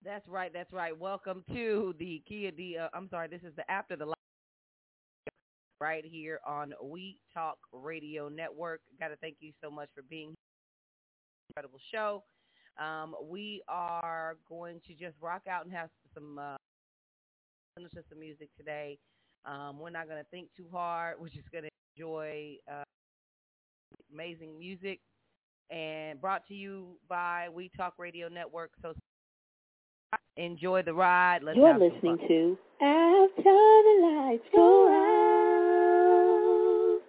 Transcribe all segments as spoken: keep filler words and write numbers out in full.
That's right. That's right. Welcome to the Kia D. Uh, I'm sorry. This is the After the Live right here on We Talk Radio Network. Got to thank you so much for being here. Incredible show. Um, we are going to just rock out and have some uh, listen to some music today. Um, we're not going to think too hard. We're just going to enjoy uh, amazing music, and brought to you by We Talk Radio Network. So enjoy the ride. Let's You're have some listening fun. to After the Lights Go Out.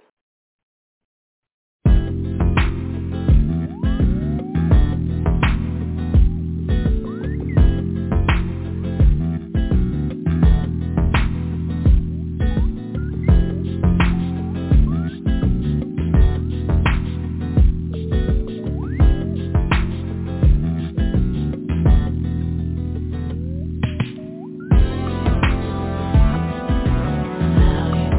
How you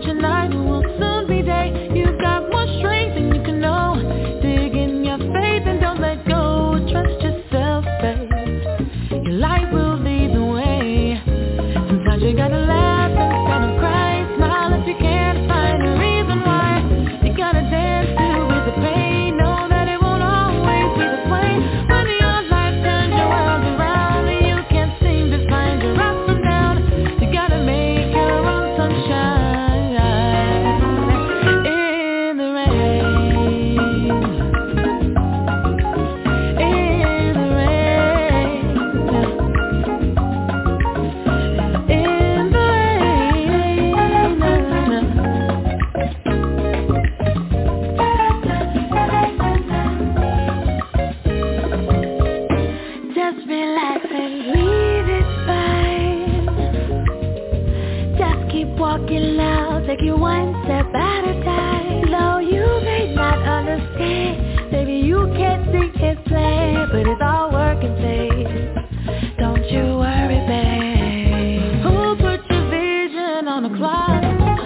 your night will soon be day. You've got more strength than you can know. Dig in your faith and don't let go. Trust yourself, babe. Your light will lead the way. Sometimes you gotta laugh and gotta cry. Smile if you can't find a reason why. You gotta dance to with the pain. Know that it won't always be the way. When your life turns your world around and you can't seem to find your up from down, you gotta make your own sunshine in the rain. In the rain. In the rain. Just relax and leave it fine. Just keep walking loud, take you one step at a time. Though you may not understand, maybe you can't see his plan, but it's all working, babe. Don't you worry, babe. Who put your vision on the clock?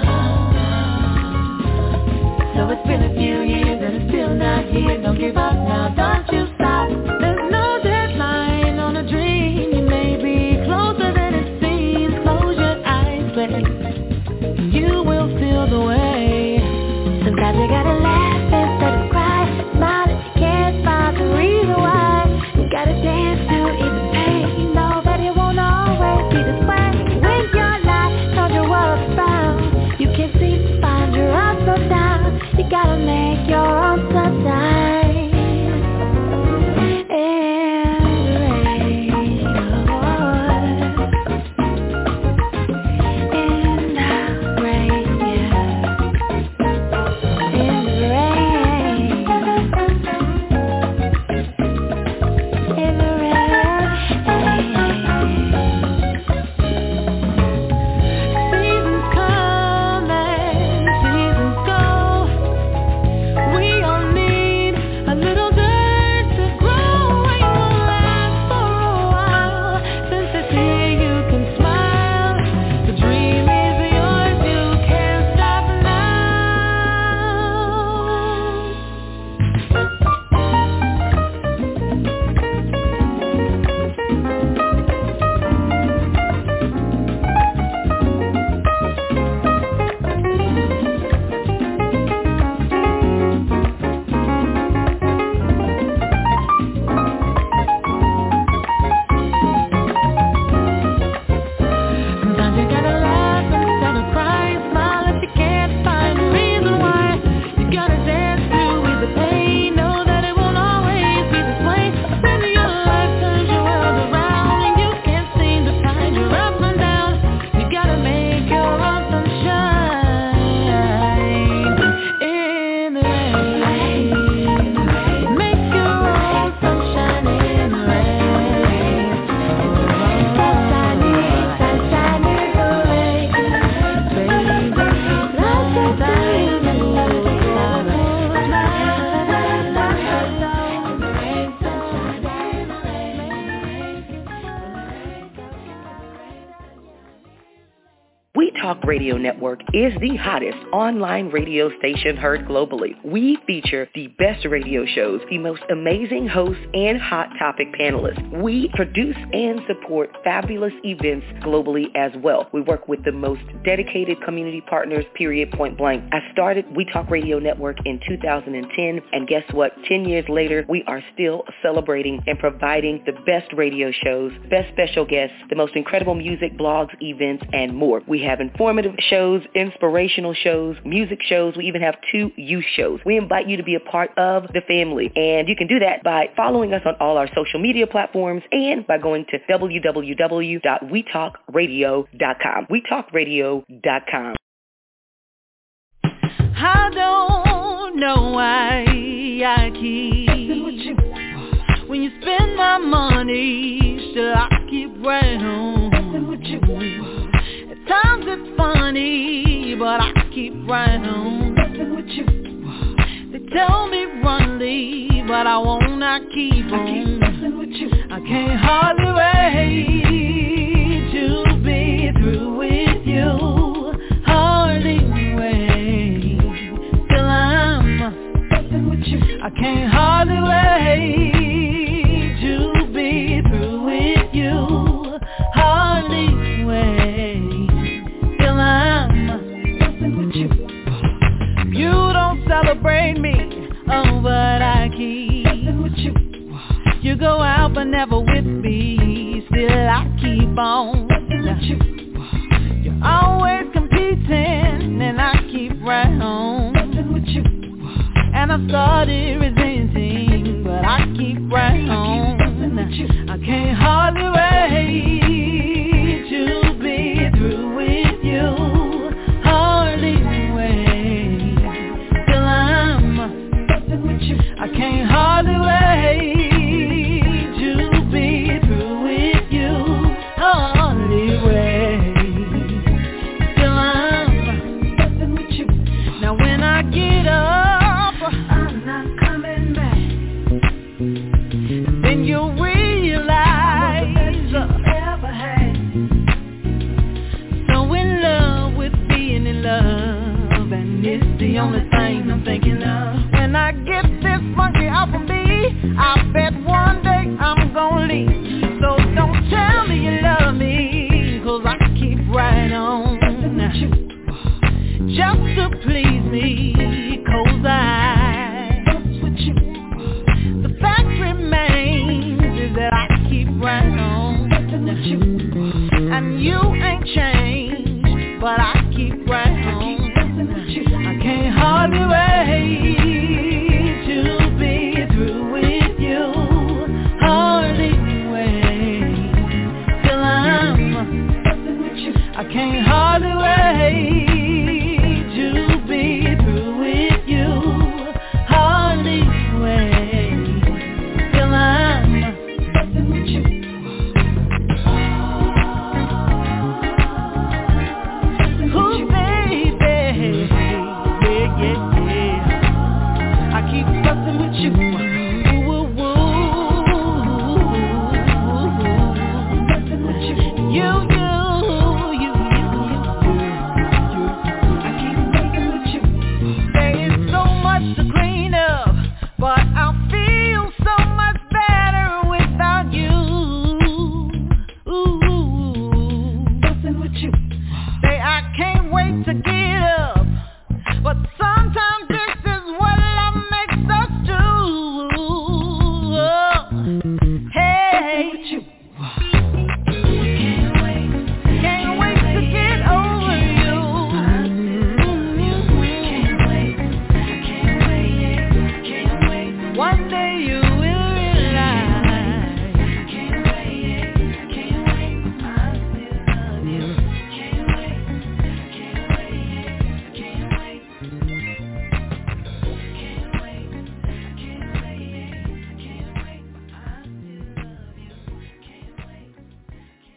So it's been a few years and it's still not here. Don't give up now, don't you stop. There's no deadline on a dream. You may be closer than it seems. Close your eyes, babe. You will feel the way. Sometimes you gotta laugh instead of cry. Smile if you can't find the reason why. You gotta dance to ease the pain. Know that it won't always be this way. When your life turns your world around, you can't seem to find your ups or downs. You gotta make your own sunshine. In the rain. In the rain, yeah. In the rain. In the rain. Seasons come and seasons go. We all need a little dirt to grow. It will last for a while. Since it's here you can smile. The dream is yours, you can't stop now. Sometimes you gotta laugh instead of cry. Smile if you can't find a reason why. You gotta dance to ease the pain. Know that it won't always be this way. When your life turns your world around and you can't seem to find your up and down, you gotta make your own sunshine in the rain. Make your own sunshine in the rain. Sunshine, sunshine in the rain, baby. We Talk Radio Network is the hottest online radio station heard globally. We feature the best radio shows, the most amazing hosts, and hot topic panelists. We produce and support fabulous events globally as well. We work with the most dedicated community partners, period, point blank. I started We Talk Radio Network in two thousand ten, and guess what? Ten years later, we are still celebrating and providing the best radio shows, best special guests, the most incredible music, blogs, events, and more. We have informative shows, inspirational shows, music shows. We even have two youth shows. We invite you to be a part of the family, and you can do that by following us on all our social media platforms and by going to w w w dot we talk radio dot com. we talk radio dot com. I don't know why I keep when you spend my money, still I keep right on. At times it's funny, but I keep right on. They tell me run, leave, but I won't not keep on. I can't hardly wait to be through with you. Hardly go out but never with me. Still I keep on. You're always competing and I keep right on. And I've started resenting, but I keep right on. I can't hardly wait to be through with you. Hardly wait till I'm I can't hardly wait to be through with you. Hardly wait till I'm with you. Now when I get up, I'm not coming back. Then you'll realize ever had. So in love with being in love, and it's the only thing I'm thinking of. When I get this monkey off of me, I bet one day I'm gonna leave. So don't tell me you love me, cause I keep right on. Just to please me, cause I the fact remains is that I keep right on. And you ain't changed, but I keep right on. I can't hardly wait to be through with you. Hardly wait till I'm I can't hardly wait to be through with you. Hardly wait till I'm with you. Ooh, baby, yeah, yeah, yeah. I keep fussing with you. Ooh, ooh, ooh. You, you, you, you, you. I keep fussing with you. There is so much to clean up, but I feel so much better without you. Ooh, fussing with you. Say I can't wait to get up, but sometimes this is what love makes us do. Oh, hey, can't wait, can't wait to get over you. Can't wait, can't wait, can't wait. One day you will realize. Can't wait, can't wait. I still love you. Can't wait, can't wait, can't wait. Can't wait, can't wait, can't wait. I still love you. Can't wait, can't wait.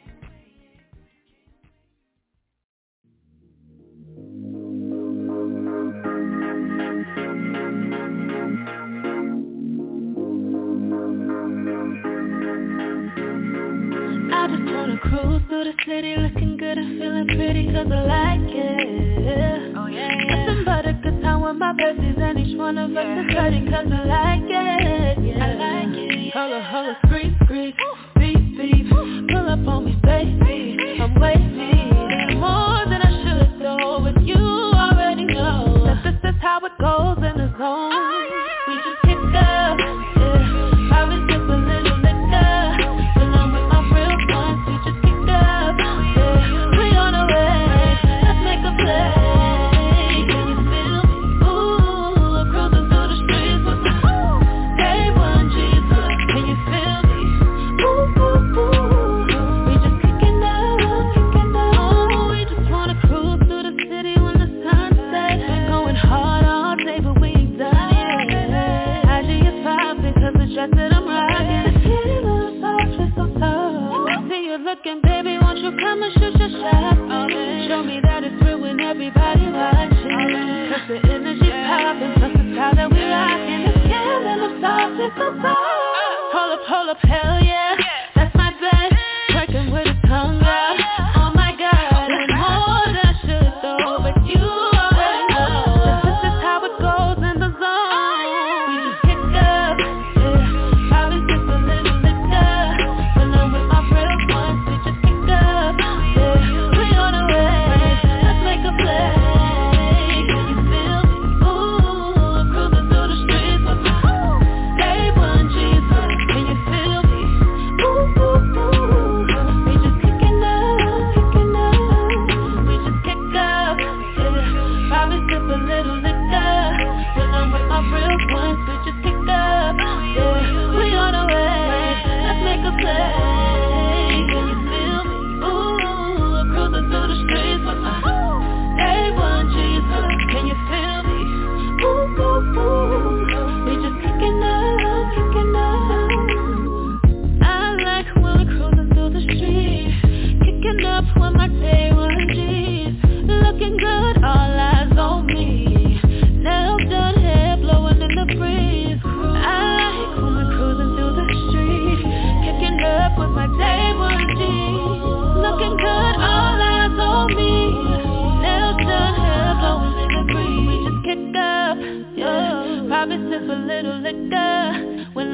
I just wanna cruise through the city, looking good and feeling pretty, cause I like it. Oh yeah, yeah. Nothing but a good time with my besties, and each one of us is hurting, cause I like it. Yeah. I like it. Yeah. Holla, holla, scream, scream, beep, beep. Pull up on me, baby, I'm waiting. More than I should, though, but you already know that this is how it goes in the zone. Oh, yeah. We just pick up, yeah. Probably sip a little liquor. When I'm with my real ones, we just pick up, yeah. We on the way, let's make a play. Can you feel me? Ooh, cruising through the streets with the day one Jesus. Can you feel me? Ooh, ooh, ooh. We just kicking up, kicking up. Oh, we just wanna cruise through the city when the sun sets. Been going hard all day, but we ain't done yet. I G is popping, cause the dress that I'm rocking. The city little soft, it's so tough. I see you looking, baby, won't you come and shoot your shot? Show me that it's real when everybody watching. Cause the energy's popping, plus the style that we rocking. The skin little soft, it's so soft. Hold up, hold up, hell yeah, that's my best. Working with a tongue out, oh my god. And more than I should though, but you already know that this is how it goes in the zone. We just pick up, yeah. Probably sip a little liquor. When I'm with my real ones, we just pick up, yeah. We on the way, let's make a play. Can you feel me? Ooh, cruising through the streets with my day one Jesus. Can you feel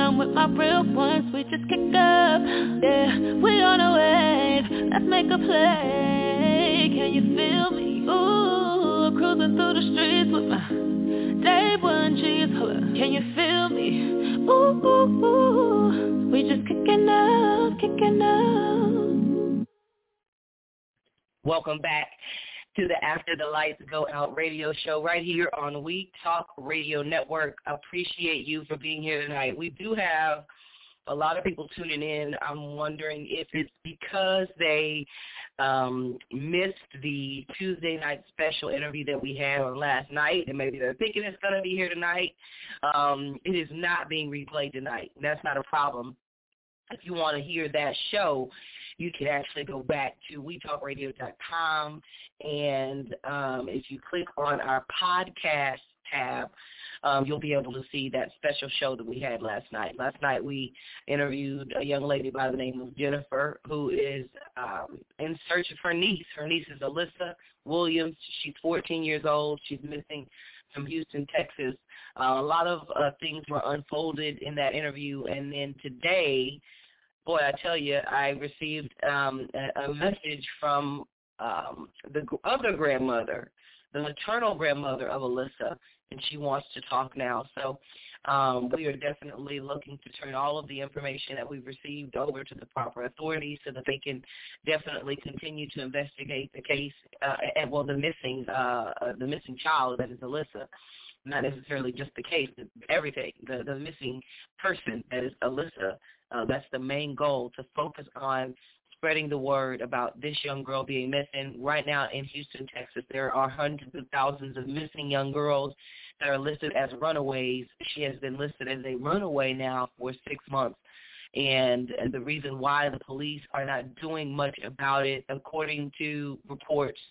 I'm with my real ones, we just kick up. Yeah, we on a wave, let's make a play. Can you feel me? Ooh, cruising through the streets with my day one G's. Hold up, can you feel me? Ooh, ooh, ooh, we just kicking up, kicking up. Welcome back to the After the Lights Go Out radio show right here on We Talk Radio Network. I appreciate you for being here tonight. We do have a lot of people tuning in. I'm wondering if it's because they um, missed the Tuesday night special interview that we had on last night, and maybe they're thinking it's going to be here tonight. Um, it is not being replayed tonight. That's not a problem. If you want to hear that show, you can actually go back to we talk radio dot com, and um, if you click on our podcast tab, um, you'll be able to see that special show that we had last night. Last night we interviewed a young lady by the name of Jennifer, who is um, in search of her niece. Her niece is Alyssa Williams. She's fourteen years old. She's missing from Houston, Texas. Uh, a lot of uh, things were unfolded in that interview, and then today, boy, I tell you, I received um, a, a message from um, the other grandmother, the maternal grandmother of Alyssa, and she wants to talk now. So um, we are definitely looking to turn all of the information that we've received over to the proper authorities so that they can definitely continue to investigate the case, uh, and well, the missing, uh, the missing child that is Alyssa. Not necessarily just the case, everything, the, the missing person that is Alyssa. Uh, that's the main goal, to focus on spreading the word about this young girl being missing. Right now in Houston, Texas, there are hundreds of thousands of missing young girls that are listed as runaways. She has been listed as a runaway now for six months. And the reason why the police are not doing much about it, according to reports,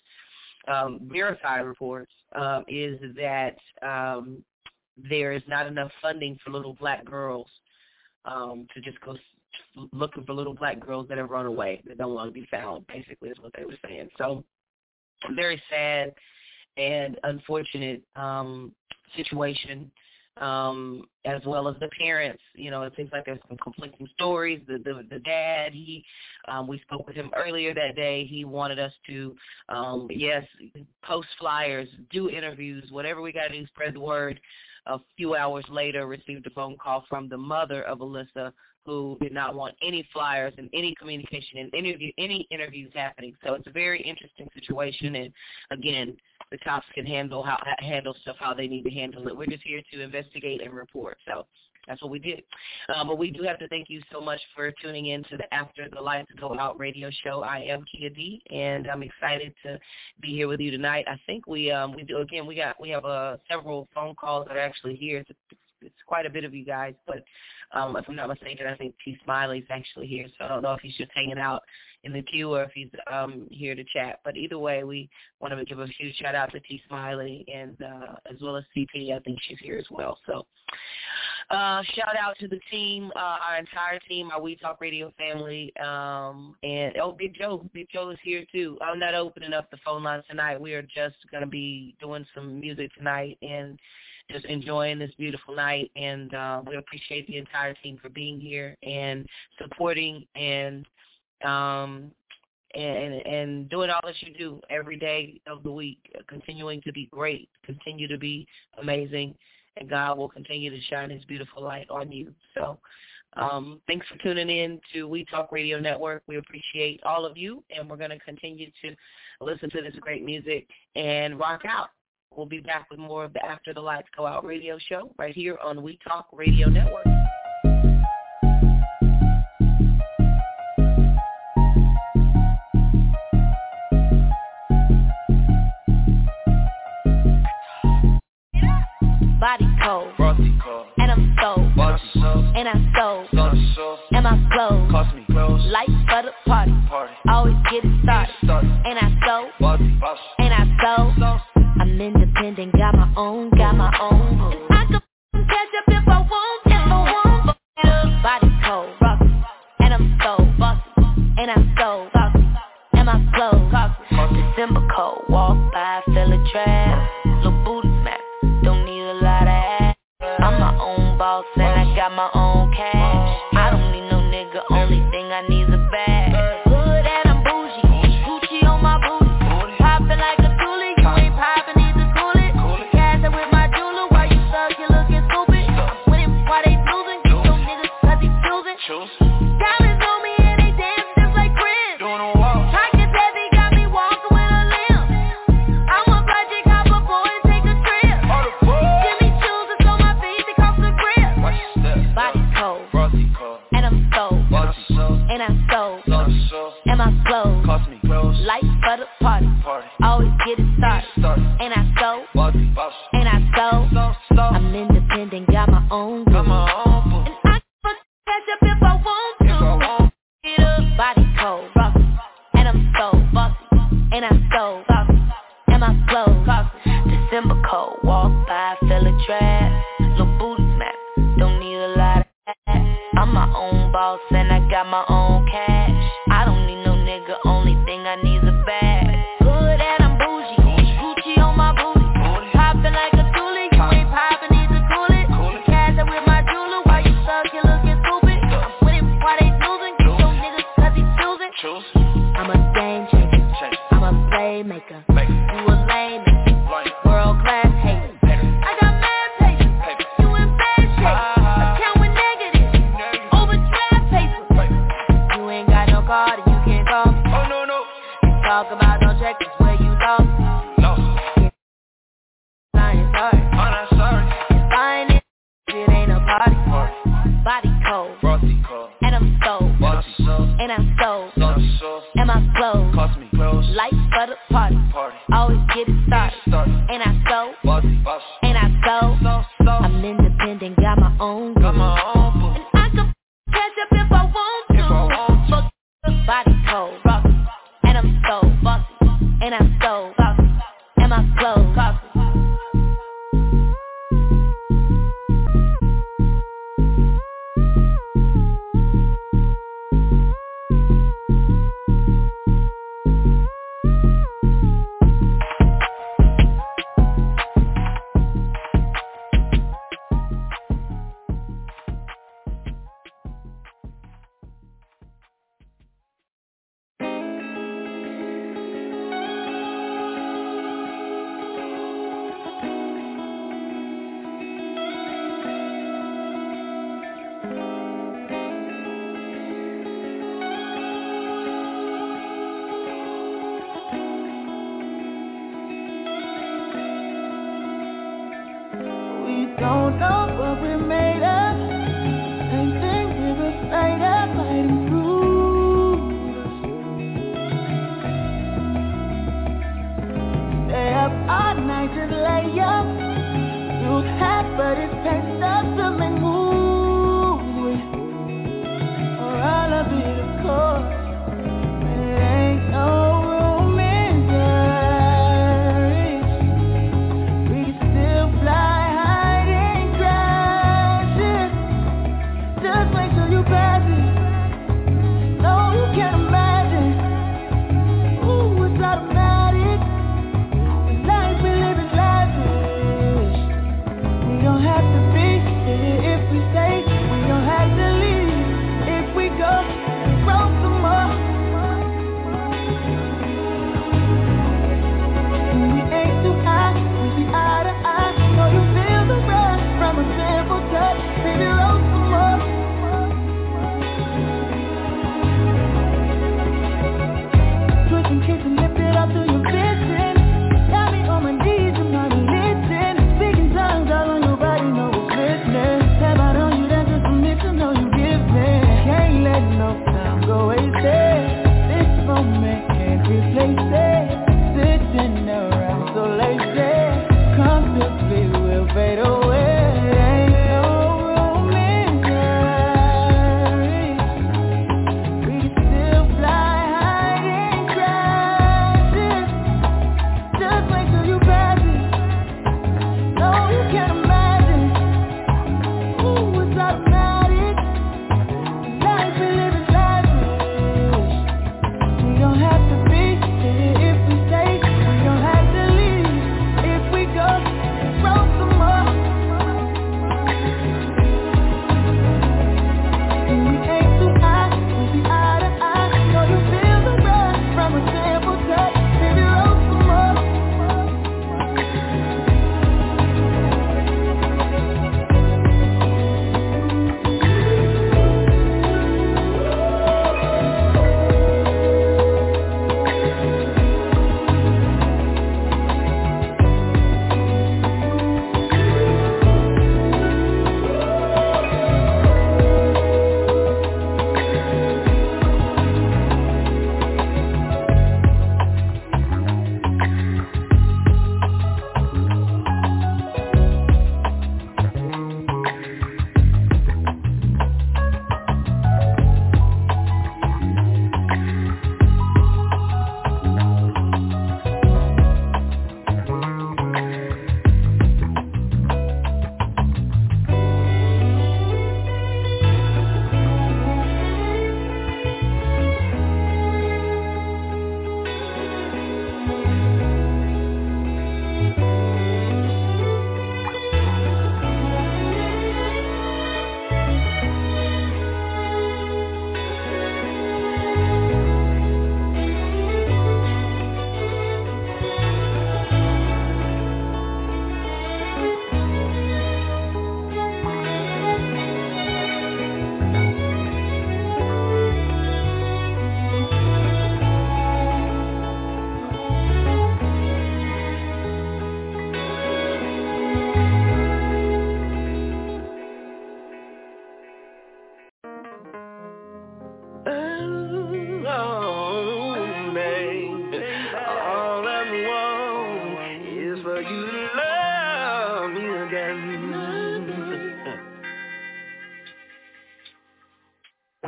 um, verified reports, um, is that um, there is not enough funding for little black girls um, to just go looking for little black girls that have run away, that don't want to be found, basically is what they were saying. So very sad and unfortunate um, situation, um, as well as the parents. You know, it seems like there's some conflicting stories. The the, the dad, he, um, we spoke with him earlier that day. He wanted us to, um, yes, post flyers, do interviews, whatever we got to do, spread the word. A few hours later, received a phone call from the mother of Alyssa, who did not want any flyers and any communication and interview, any interviews happening. So it's a very interesting situation. And again, the cops can handle how handle stuff how they need to handle it. We're just here to investigate and report. So that's what we did. Um, but we do have to thank you so much for tuning in to the After the Lights Go Out radio show. I am Kia D, and I'm excited to be here with you tonight. I think we um, we do again. We got we have uh, several phone calls that are actually here. It's, it's quite a bit of you guys, but um, if I'm not mistaken, I think T. Smiley's actually here. So I don't know if he's just hanging out in the queue or if he's um, here to chat. But either way, we want to give a huge shout out to T. Smiley and uh, as well as C P. I think she's here as well. So uh, shout out to the team, uh, our entire team, our We Talk Radio family, um, and oh, Big Joe, Big Joe is here too. I'm not opening up the phone lines tonight. We are just going to be doing some music tonight and just enjoying this beautiful night, and uh, we appreciate the entire team for being here and supporting and um, and and doing all that you do every day of the week, continuing to be great, continue to be amazing, and God will continue to shine his beautiful light on you. So um, thanks for tuning in to We Talk Radio Network. We appreciate all of you, and we're going to continue to listen to this great music and rock out. We'll be back with more of the After the Lights Go Out radio show right here on We Talk Radio Network. Body cold, and I'm so, and I'm so, and my clothes, lights for the party, always get it started, and I so, and I so. I'm independent, got my own, got my own. I can catch up if I want, if I want. Body cold, rocky, and I'm so bossy, and I'm so bossy, and my clothes, December cold, walk by, feel a trap, little booty smack, don't need a lot of ass. I'm my own boss and I got my own cash. I don't need no nigga, only thing I need is a bag. Good and I'm bougie, Gucci on my booty. Poppin' like a toolie, you ain't poppin', need to cool it. Cash it with my jeweler, while you stuck, you looking stupid. When it, why they losing, get some niggas cause he choosing. Diamonds on me and they dance just like Chris. Pockets heavy, got me walking with a limp. I'm a budget copper boy, take a trip. Jimmy Choo's is on my feet, they cost a grip. Body cold, and I'm so, and I'm so, and my clothes, light for the party, always get it started. And I so, and I so, I'm independent, got my own groove. And I can catch up if I want to. Get up, body cold, frosty, and I'm so bossy, and I'm so bossy, and my clothes costly. December cold, walk by, feel a trap, little booty smack, don't need a lot of that. I'm my own boss and I got my own cash. I don't need no nigga, only thing I need is a bag. Good and I'm bougie, Gucci on my booty. Poppin' like a toolie, you ain't poppin', need to cool it. Cash it with my jeweler, while you stuck, you looking stupid. When it, why they losing, get some niggas cause he choosing. I'm a game changer, I'm a playmaker. You a lame nigga, world class hater. I got mad patience, you in bad shape. Account with negative, overdraft paper. You ain't got no card and you can't call me. Talk about no check, that's where you lost. I ain't sorry. It's fine, it, it ain't a party. Body cold, and I'm so, and I'm so, and my clothes, light for the party, always get it started. And I so, and I so, I'm independent, got my own groove. And I can catch up if I want to. Fuck, body cold, and I'm so bossy, and I'm so bossy, and my clothes costly. Don't know what we're made of. Same thing we were afraid of, fighting through. Stay up all night, just lay up. You have, but it takes us to make moves. Or all of it, of course. But it ain't no room in diaries. We can still fly.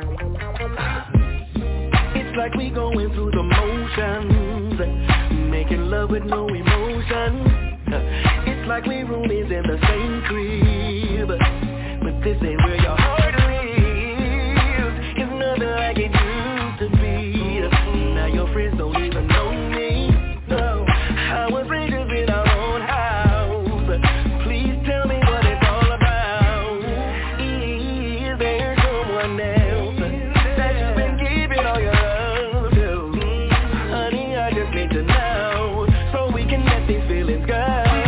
It's like we going through the motions, making love with no emotion. It's like we roomies in the same crib, but this ain't where your heart lives. It's nothing like it used to be. Now your friends don't even know me. No, I was strangers in our own house. Please tell me what it's all about. Is there someone else that you've been giving all your love to? Honey, I just need to know so we can let these feelings go.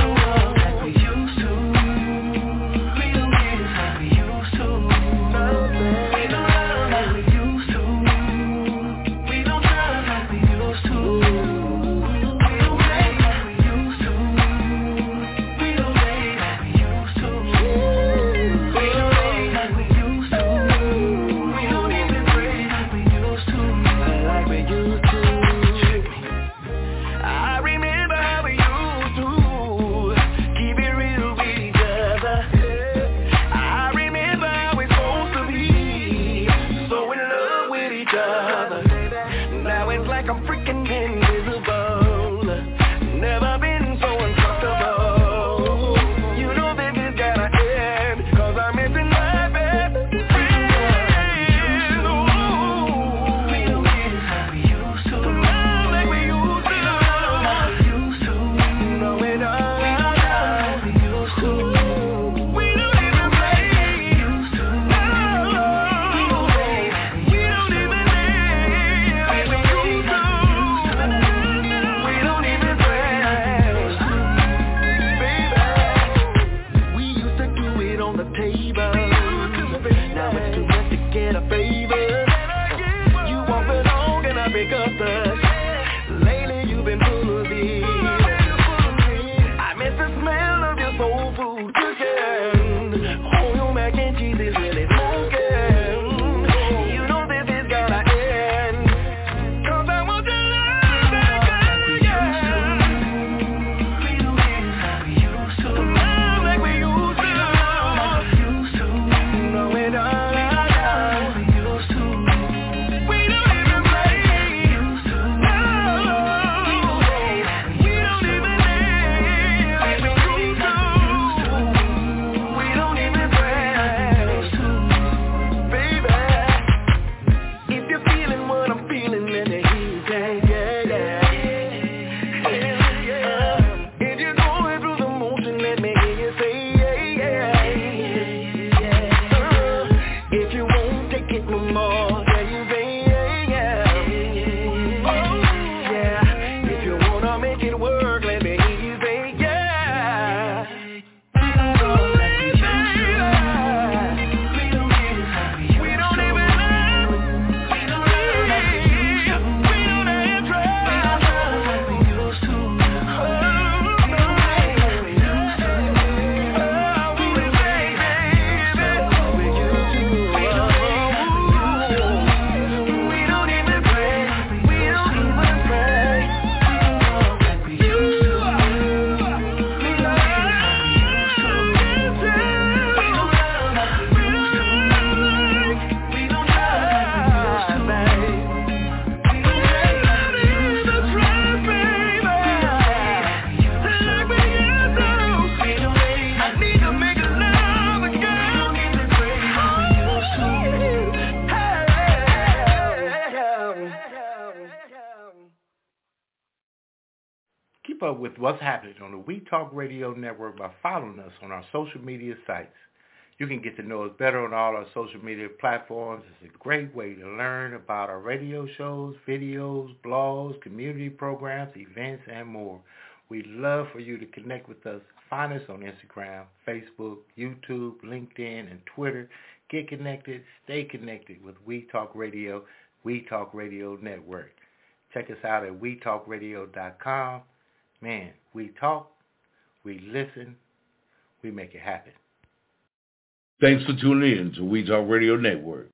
Keep up with what's happening on the We Talk Radio Network by following us on our social media sites. You can get to know us better on all our social media platforms. It's a great way to learn about our radio shows, videos, blogs, community programs, events, and more. We'd love for you to connect with us. Find us on Instagram, Facebook, YouTube, LinkedIn, and Twitter. Get connected, stay connected with We Talk Radio, We Talk Radio Network. Check us out at we talk radio dot com. Man, we talk, we listen, we make it happen. Thanks for tuning in to We Talk Radio Network.